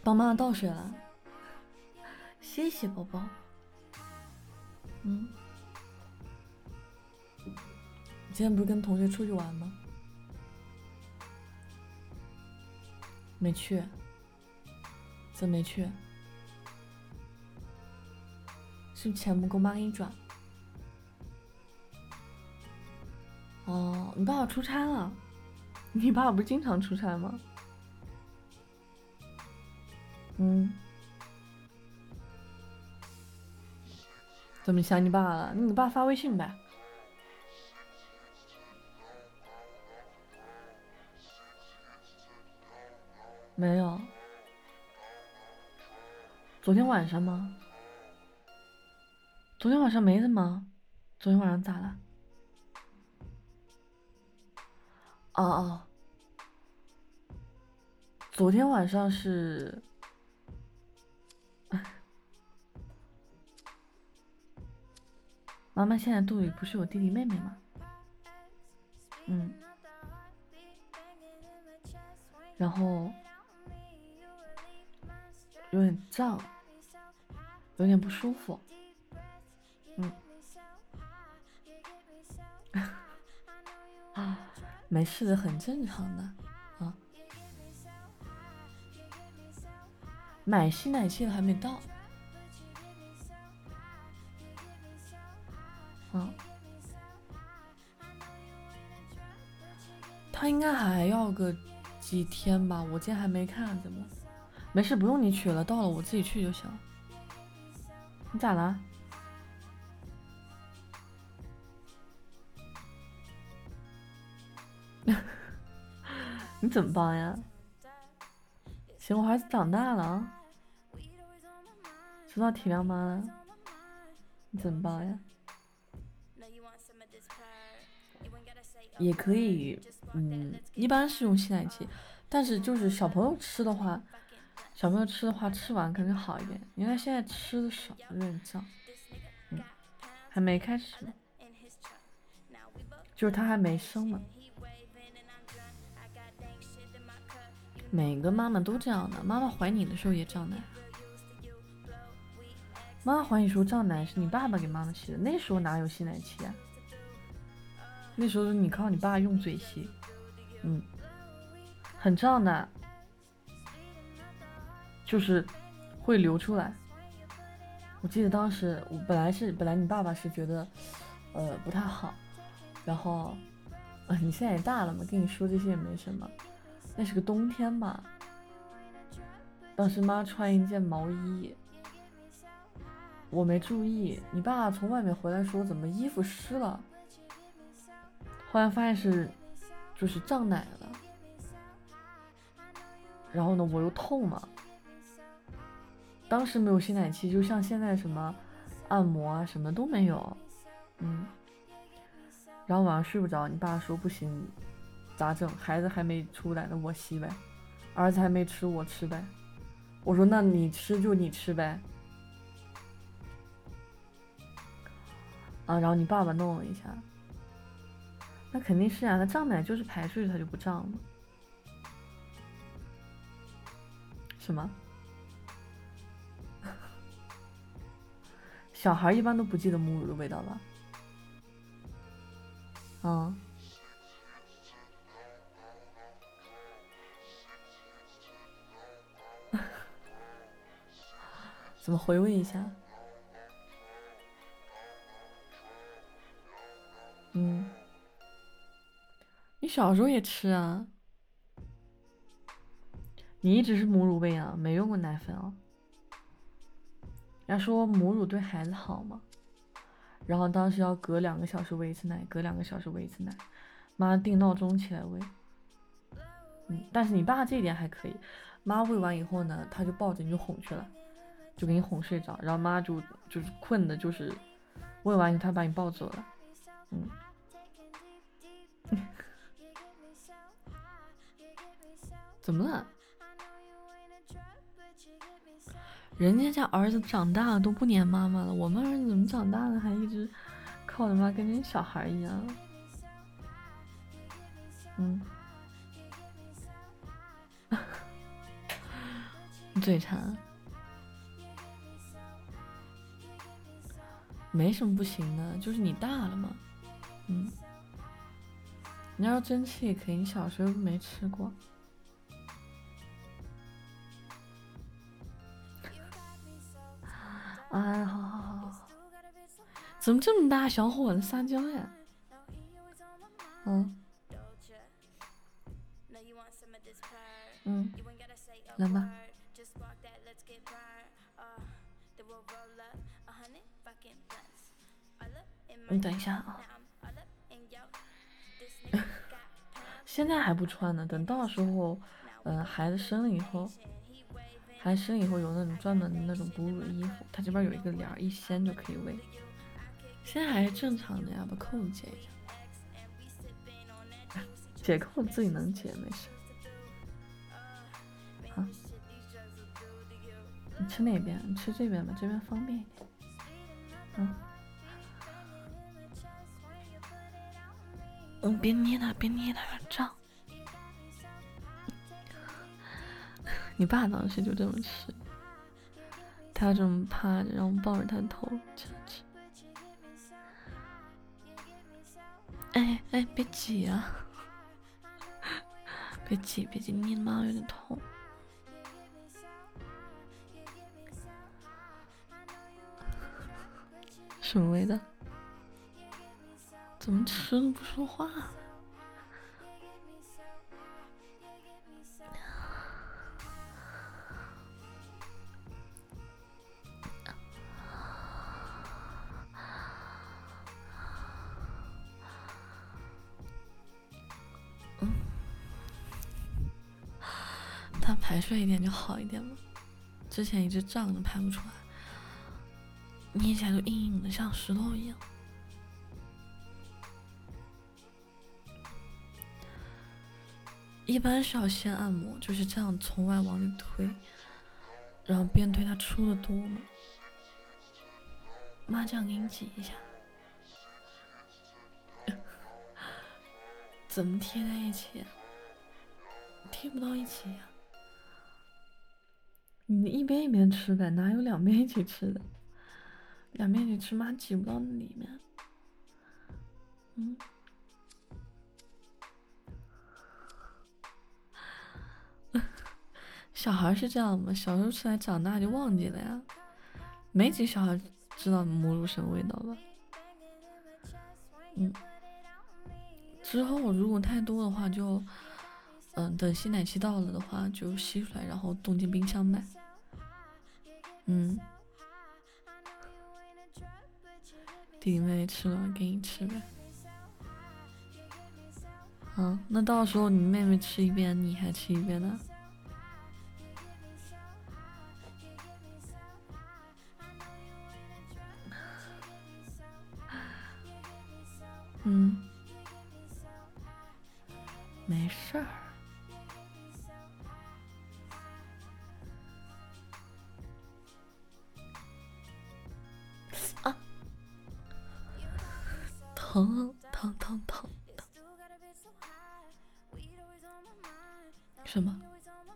帮妈妈倒水了，谢谢宝宝。你今天不是跟同学出去玩吗？没去。怎么没去？是不是钱不够，妈给你转？哦，你爸爸出差了。你爸爸不是经常出差吗？怎么想你爸了？你给爸发微信呗。没有。昨天晚上吗？昨天晚上没怎么。昨天晚上咋了？哦，昨天晚上是妈妈现在肚里不是有弟弟妹妹吗？然后有点胀，有点不舒服。没事的，很正常的啊。买吸奶器的还没到。他应该还要个几天吧，我今天还没看怎么。没事，不用你取了，到了我自己去就行。你咋了？你怎么帮呀？行，我孩子长大了啊，知道体谅妈了。你怎么帮呀？也可以，一般是用吸奶器，但是就是小朋友吃的话，吃完肯定好一点，因为他现在吃的少，有点胀。还没开始，就是他还没生嘛。每个妈妈都这样的，妈妈怀你的时候也胀奶。妈妈怀你时候胀奶是你爸爸给妈妈吸的，那时候哪有吸奶器啊？那时候你靠你爸用嘴吸。很胀的，就是会流出来。我记得当时我本来你爸爸是觉得不太好，然后你现在也大了嘛，跟你说这些也没什么。那是个冬天吧，当时妈穿一件毛衣，我没注意，你爸从外面回来说怎么衣服湿了，后来发现是就是胀奶了。然后呢我又痛嘛，当时没有吸奶器，就像现在什么按摩啊什么都没有。然后晚上睡不着，你爸说不行，咋整？孩子还没出来呢，我吸呗。儿子还没吃，我吃呗。我说那你吃就你吃呗。然后你爸爸弄了一下，那肯定是啊，他胀奶就是排出去他就不胀了。什么？小孩一般都不记得母乳的味道吧？怎么回味一下？你小时候也吃啊？你一直是母乳喂啊，没用过奶粉啊？人家说母乳对孩子好嘛，然后当时要隔2个小时喂一次奶，隔2个小时喂一次奶，妈定闹钟起来喂。但是你爸这一点还可以，妈喂完以后呢，他就抱着你就哄去了，就给你哄睡着，然后妈就是困的，就是喂完以后他把你抱走了。怎么了？人家家儿子长大了都不黏妈妈了，我们儿子怎么长大了还一直靠着妈，跟那小孩一样？你嘴馋，没什么不行的，就是你大了嘛。你要真吃也可以，你小时候没吃过。哎，好，怎么这么大小伙子撒娇呀？来吧。你等一下啊。现在还不穿呢，等到时候，孩子生了以后有那种专门的那种哺乳的衣服，它这边有一个帘儿，一掀就可以喂。现在还是正常的呀，把扣子解一下。解扣自己能解，没事。好，你吃哪边？你吃这边吧，这边方便一点。别捏它，别捏它，有点胀。你爸当时就这么吃，他这么趴着，然后抱着他头吃。哎，别挤啊！别挤，捏的妈有点痛。什么味道？怎么吃都不说话？他排水一点就好一点了，之前一直胀着排不出来，捏起来都硬硬的，像石头一样。一般是要先按摩，就是这样从外往里推，然后边推它出的多嘛。妈，这样给你挤一下。怎么贴在一起啊？贴不到一起呀。你一边一边吃呗，哪有两边一起吃的？两边一起吃，妈挤不到那里面。小孩是这样吗？小时候吃来长大就忘记了呀。没几个小孩知道母乳什么味道吧？之后如果太多的话就，等吸奶期到了的话就吸出来，然后冻进冰箱卖。弟弟妹妹吃了给你吃呗。那到时候你妹妹吃一遍，你还吃一遍呢？没事儿。啊！疼！什么？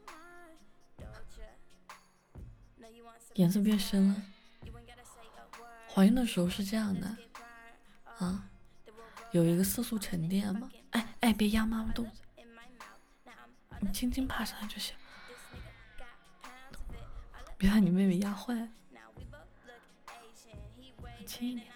颜色变深了？怀孕的时候是这样的啊，有一个色素沉淀嘛。哎，别压妈妈肚子，你轻轻爬上来就行，别把你妹妹压坏。轻一点。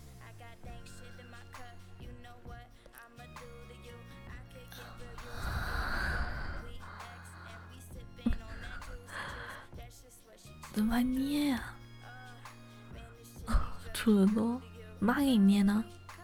怎么还捏呀？出的多，妈给你捏呢。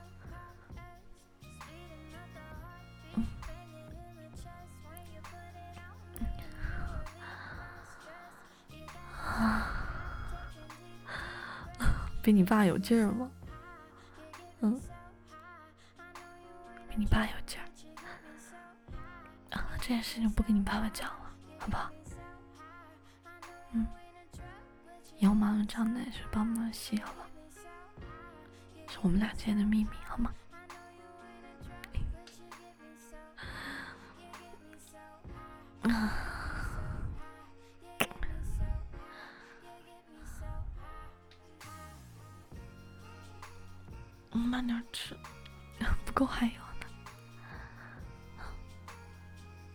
比你爸有劲儿吗？比你爸有劲儿。这件事情不跟你爸爸讲了，好不好？以后妈妈胀奶是帮妈妈吸，好吧？是我们俩之间的秘密，好吗？ 慢点吃，不够还有。